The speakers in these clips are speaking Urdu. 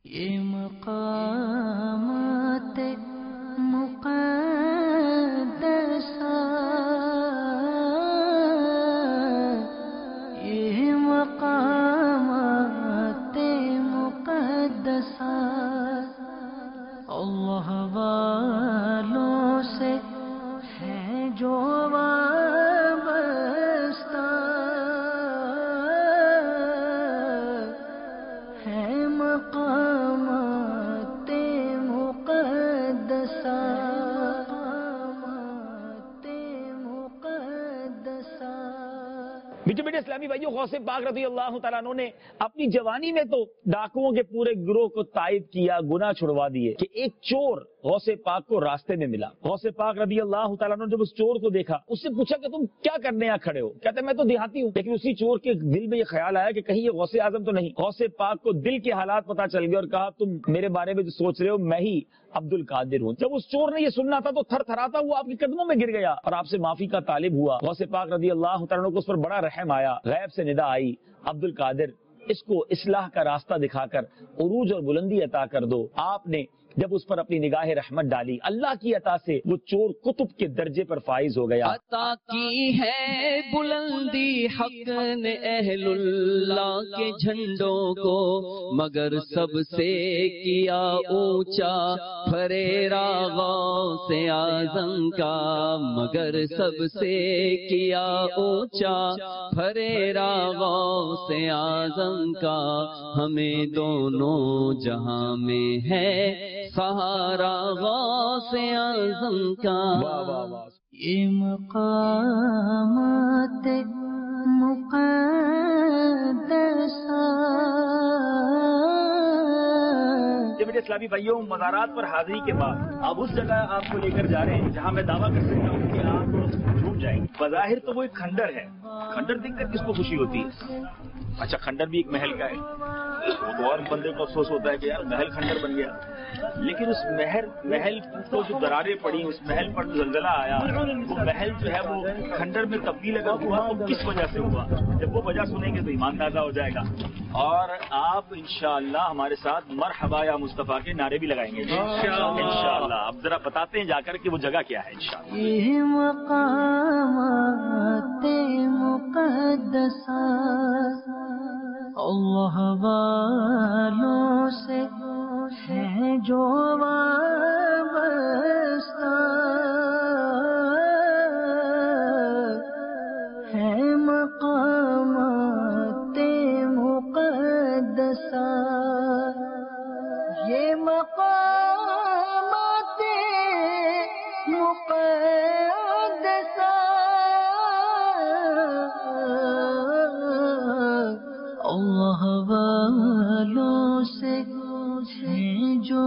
یہ مقامات مقدسہ، یہ مقامات مقدسہ اللہ والوں سے ہیں جو وابستہ، ہے مقامات مقدسہ، بیٹے بیٹے اسلامی بھائیوں، غوث پاک رضی اللہ تعالیٰ عنہ نے اپنی جوانی میں تو ڈاکوؤں کے پورے گروہ کو تائب کیا، گناہ چھڑوا دیے کہ ایک چور غوث پاک کو راستے میں ملا۔ غوث پاک رضی اللہ تعالیٰ عنہ نے جب اس چور کو دیکھا، اس سے پوچھا کہ تم کیا کرنے یہاں کھڑے ہو؟ کہتے میں تو دیہاتی ہوں۔ لیکن اسی چور کے دل میں یہ خیال آیا کہ کہیں یہ غوث اعظم تو نہیں۔ غوث پاک کو دل کے حالات پتہ چل گئے اور کہا تم میرے بارے میں جو سوچ رہے ہو میں ہی عبد القادر ہوں۔ جب اس چور نے یہ سننا تھا تو تھر تھراتا ہوا آپ کے قدموں میں گر گیا اور آپ سے معافی کا طالب ہوا۔ غوث پاک رضی اللہ تعالیٰ عنہ کو اس پر بڑا رحم آیا، غیب سے ندا آئی، عبد القادر اس کو اصلاح کا راستہ دکھا کر عروج اور بلندی عطا کر دو۔ آپ نے جب اس پر اپنی نگاہ رحمت ڈالی، اللہ کی عطا سے وہ چور قطب کے درجے پر فائز ہو گیا۔ عطا کی ہے بلندی حق نے اہل اللہ کے جھنڈوں کو، مگر سب سے کیا اونچا پھریرا غوث اعظم کا، مگر سب سے کیا اونچا پھریرا غوث اعظم کا، ہمیں دونوں جہاں میں ہے سہارا غوث اعظم کا۔ یہ مقامات مقدسہ۔ میرے اسلامی بھائیوں، مزارات پر حاضری کے بعد اب اس جگہ آپ کو لے کر جا رہے ہیں جہاں میں دعویٰ کر سکتا ہوں کہ آپ جھوم جائیں گے۔ بظاہر تو وہ ایک کھنڈر ہے، کھنڈر دیکھ کر کس کو خوشی ہوتی ہے؟ اچھا کھنڈر بھی ایک محل کا ہے، وہ تو اور بندے کو افسوس ہوتا ہے کہ یار محل کھنڈر بن گیا، لیکن اس محل کو جو دراریں پڑی، اس محل پر جو زلزلہ آیا، وہ محل جو ہے وہ کھنڈر میں تبدیل اگر ہوا تو کس وجہ سے ہوا؟ جب وہ وجہ سنیں گے تو ایمان تازہ ہو جائے گا، اور آپ انشاءاللہ ہمارے ساتھ مرحبا یا مصطفیٰ کے نعرے بھی لگائیں گے انشاءاللہ۔ اب ذرا بتاتے ہیں جا کر کہ وہ جگہ کیا ہے انشاءاللہ۔ یہ مقامات مقدسہ اللہ والوں سے ہیں جو وابستہ، ہے مقامات مقدسہ، یہ مقامات مقدسہ اللہ والوں سے ہیں جو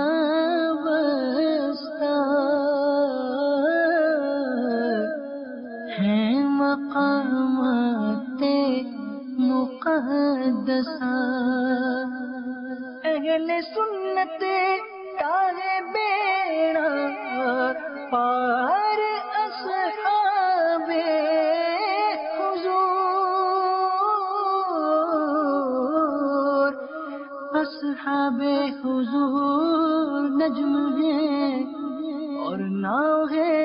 وابستہ، ہیں مقامات مقدسہ، اہل سنت تانے بیڑا پار اصحاب حضور، اصحاب حضور نجم ہے اور ناؤ ہے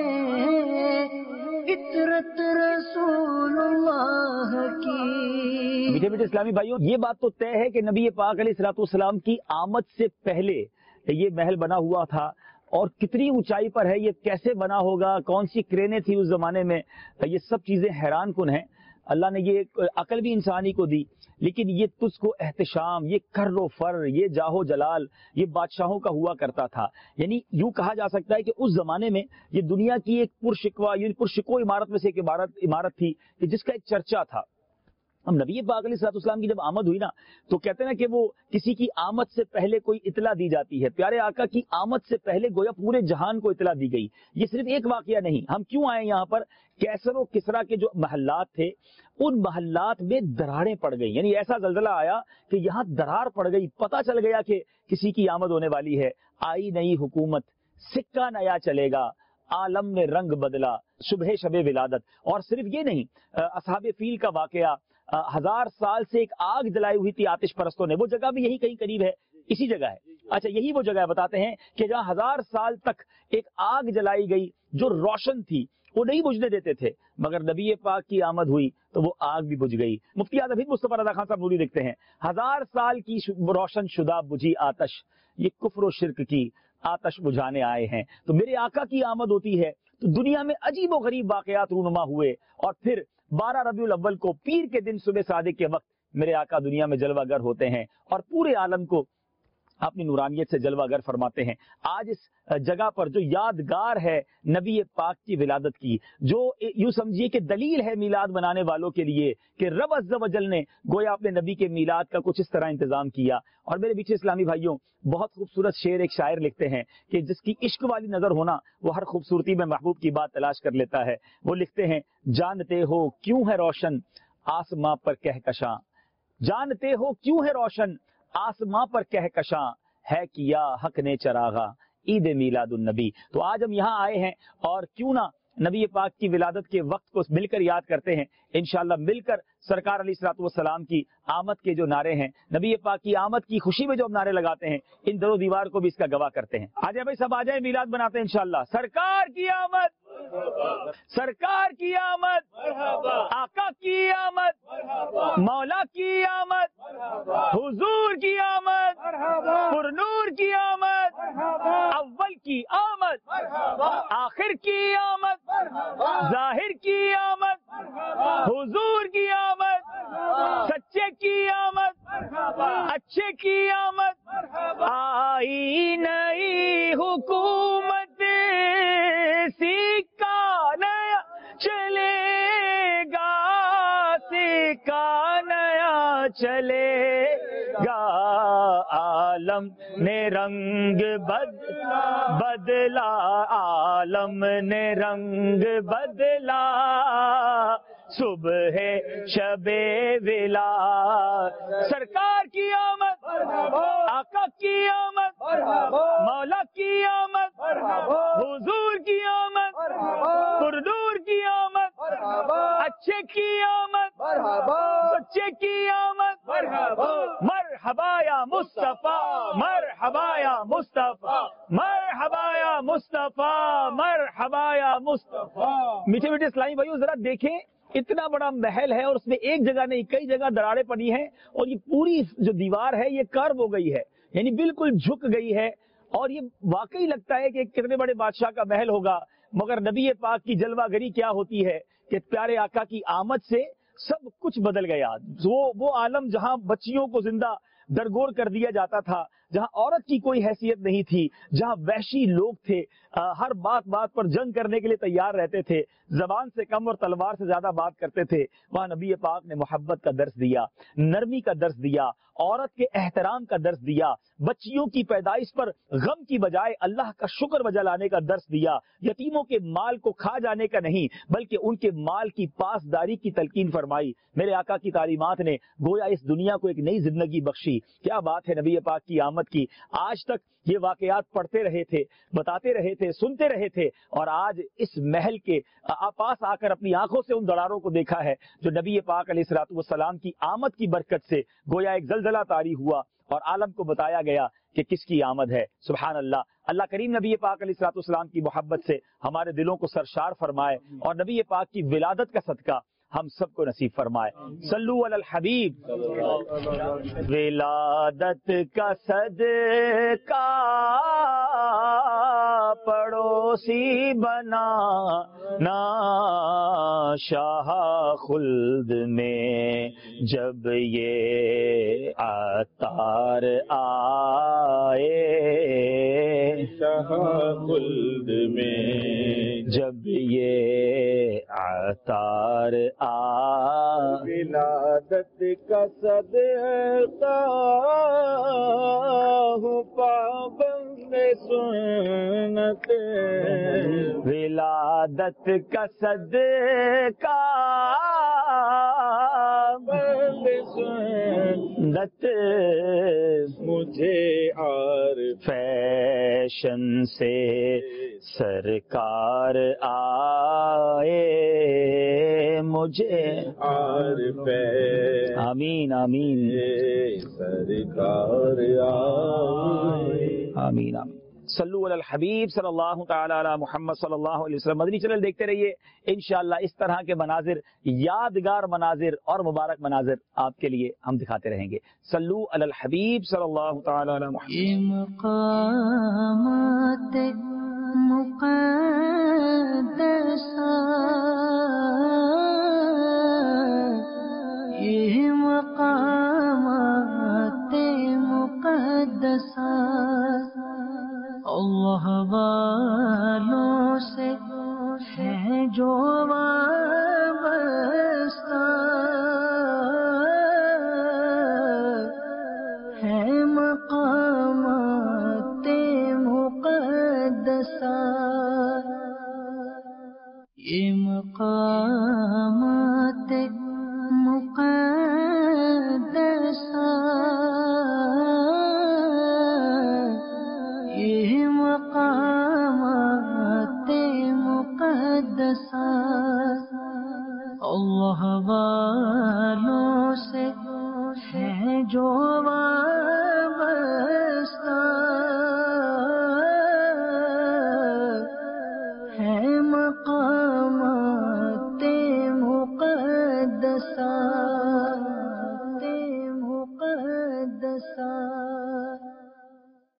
فطرت رسول اللہ کی۔ میٹھے میٹھے اسلامی بھائیوں، یہ بات تو طے ہے کہ نبی پاک علیہ الصلوۃ والسلام کی آمد سے پہلے یہ محل بنا ہوا تھا، اور کتنی اونچائی پر ہے، یہ کیسے بنا ہوگا، کون سی کرینیں تھی اس زمانے میں، یہ سب چیزیں حیران کن ہیں۔ اللہ نے یہ عقل بھی انسانی کو دی، لیکن یہ تجھ کو احتشام، یہ کر و فر، یہ جاہ و جلال، یہ بادشاہوں کا ہوا کرتا تھا۔ یعنی یوں کہا جا سکتا ہے کہ اس زمانے میں یہ دنیا کی ایک پرشکوہ عمارت میں سے ایک عمارت تھی کہ جس کا ایک چرچا تھا۔ اب نبی پاک علیہ الصلوۃ والسلام کی جب آمد ہوئی نا تو کہتے ہیں نا کہ وہ کسی کی آمد سے پہلے کوئی اطلاع دی جاتی ہے، پیارے آقا کی آمد سے پہلے گویا پورے جہان کو اطلاع دی گئی۔ یہ صرف ایک واقعہ نہیں، ہم کیوں آئے یہاں پر؟ کیسر و کسرا کے جو محلات تھے ان محلات میں دراڑیں پڑ گئی، یعنی ایسا زلزلہ آیا کہ یہاں درار پڑ گئی، پتہ چل گیا کہ کسی کی آمد ہونے والی ہے۔ آئی نئی حکومت، سکہ نیا چلے گا، عالم نے رنگ بدلا، صبح شب ولادت۔ اور صرف یہ نہیں، اصحاب فیل کا واقعہ، 1000 سال سے ایک آگ جلائی ہوئی تھی آتش پرستوں نے، وہ جگہ بھی یہی کہیں قریب ہے اسی جگہ ہے. اچھا یہی وہ جگہ بتاتے ہیں کہ جہاں 1000 سال تک ایک آگ جلائی گئی جو روشن تھی, وہ نہیں بجھنے دیتے تھے, مگر نبی پاک کی آمد ہوئی تو وہ آگ بھی بجھ گئی. مفتی اعظم ہند مصطفیٰ رضا خان صاحب نوری لکھتے ہیں 1000 سال کی روشن شدہ بجھی آتش, یہ کفر و شرک کی آتش بجھانے آئے ہیں. تو میرے آقا کی آمد ہوتی ہے تو دنیا میں عجیب و غریب واقعات رونما ہوئے, اور پھر 12 ربیع الاول کو پیر کے دن صبح صادق کے وقت میرے آقا دنیا میں جلوہ گر ہوتے ہیں اور پورے عالم کو اپنی نورانیت سے جلوہ گر فرماتے ہیں. آج اس جگہ پر جو یادگار ہے نبی پاک کی ولادت کی, جو یوں سمجھیے کہ دلیل ہے میلاد منانے والوں کے لیے کہ رب عز و جل نے گویا اپنے نبی کے میلاد کا کچھ اس طرح انتظام کیا. اور میرے پیچھے اسلامی بھائیوں بہت خوبصورت شعر ایک شاعر لکھتے ہیں کہ جس کی عشق والی نظر ہونا وہ ہر خوبصورتی میں محبوب کی بات تلاش کر لیتا ہے. وہ لکھتے ہیں جانتے ہو کیوں ہے روشن آسماں پر کہکشاں, جانتے ہو کیوں ہے روشن آسماں پر کہکشاں, ہے کیا حق نے چراغا عید میلاد النبی. تو آج ہم یہاں آئے ہیں اور کیوں نہ نبی پاک کی ولادت کے وقت کو مل کر یاد کرتے ہیں. انشاءاللہ مل کر سرکار علیہ الصلوۃ والسلام کی آمد کے جو نعرے ہیں, نبی پاک کی آمد کی خوشی میں جو ہم نعرے لگاتے ہیں, ان در و دیوار کو بھی اس کا گواہ کرتے ہیں. آ جائے بھائی سب آ جائیں, میلاد بناتے ہیں انشاءاللہ. سرکار کی آمد, سرکار کی آمد, آقا کی آمد, مولا کی آمد, حضور کی آمد, پرنور کی آمد, اول کی آمد, آخر کی آمد, ظاہر کی آمد, حضور کی آمد, سچے کی آمد, اچھے کی آمد, آئی نئی حکومت سکہ نیا چلے گا, سکہ نیا چلے گا, عالم نے رنگ بدلا, عالم نے رنگ بدلا, صبح شب ولا. سرکار کی آمد, آقا کی آمد, مولا کی آمد, حضور کی آمد, پرنور کی آمد, اچھے کی آمد, سچے کی آمد, مرحبا یا مصطفیٰ, مرحبا یا مصطفیٰ, مرحبا یا مصطفیٰ, مرحبا یا مصطفیٰ. میٹھے میٹھے اسلامی بھائیوں ذرا دیکھیں, اتنا بڑا محل ہے اور اس میں ایک جگہ نہیں کئی جگہ دراڑیں پڑی ہیں, اور یہ پوری جو دیوار ہے یہ کرو ہو گئی ہے, یعنی بالکل جھک گئی ہے. اور یہ واقعی لگتا ہے کہ کتنے بڑے بادشاہ کا محل ہوگا, مگر نبی پاک کی جلوہ گری کیا ہوتی ہے کہ پیارے آقا کی آمد سے سب کچھ بدل گیا. وہ عالم جہاں بچیوں کو زندہ درگور کر دیا جاتا تھا, جہاں عورت کی کوئی حیثیت نہیں تھی, جہاں وحشی لوگ تھے, ہر بات پر جنگ کرنے کے لیے تیار رہتے تھے, زبان سے کم اور تلوار سے زیادہ بات کرتے تھے, وہاں نبی پاک نے محبت کا درس دیا, نرمی کا درس دیا, عورت کے احترام کا درس دیا, بچیوں کی پیدائش پر غم کی بجائے اللہ کا شکر بجا لانے کا درس دیا, یتیموں کے مال کو کھا جانے کا نہیں بلکہ ان کے مال کی پاسداری کی تلقین فرمائی. میرے آقا کی تعلیمات نے گویا اس دنیا کو ایک نئی زندگی بخشی. کیا بات ہے نبی پاک کی آمد کی. آج تک یہ واقعات پڑھتے رہے تھے, بتاتے رہے تھے, سنتے رہے تھے, اور آج اس محل کے پاس آ کر اپنی آنکھوں سے ان دراڑوں کو دیکھا ہے جو نبی پاک علیہ الصلوۃ والسلام کی آمد کی برکت سے گویا ایک زلزلہ طاری ہوا اور عالم کو بتایا گیا کہ کس کی آمد ہے. سبحان اللہ. اللہ کریم نبی پاک علیہ الصلوۃ والسلام کی محبت سے ہمارے دلوں کو سرشار فرمائے اور نبی پاک کی ولادت کا صدقہ ہم سب کو نصیب فرمائے. صلو علی الحبیب. ولادت کا صدقہ پڑوسی بنا نا شاہ خلد میں جب یہ عطار آئے, شاہ خلد میں جب یہ عطار ولادت کا صدقہ ہوں پابند سنت, ولادت کا صدقہ عادت مجھے عارف فیشن سے سرکار آئے مجھے عارف آمین آمین سرکار آئے. آمین آمین. صلو علی الحبیب صلی اللہ تعالی علی محمد صلی اللہ علیہ وسلم. مدنی چینل دیکھتے رہیے، انشاءاللہ اس طرح کے مناظر، یادگار مناظر اور مبارک مناظر آپ کے لیے ہم دکھاتے رہیں گے. صلو علی الحبیب صلی اللہ تعالی علی محمد. یہ مقامات مقدسہ، یہ مقامات مقدسہ اللہ والوں سے ہے جو وابستہ، ہے مقامات مقدسہ، یہ مقامات مقدسہ، یہ مقامات مقدسہ اللہ والوں سے ہے جو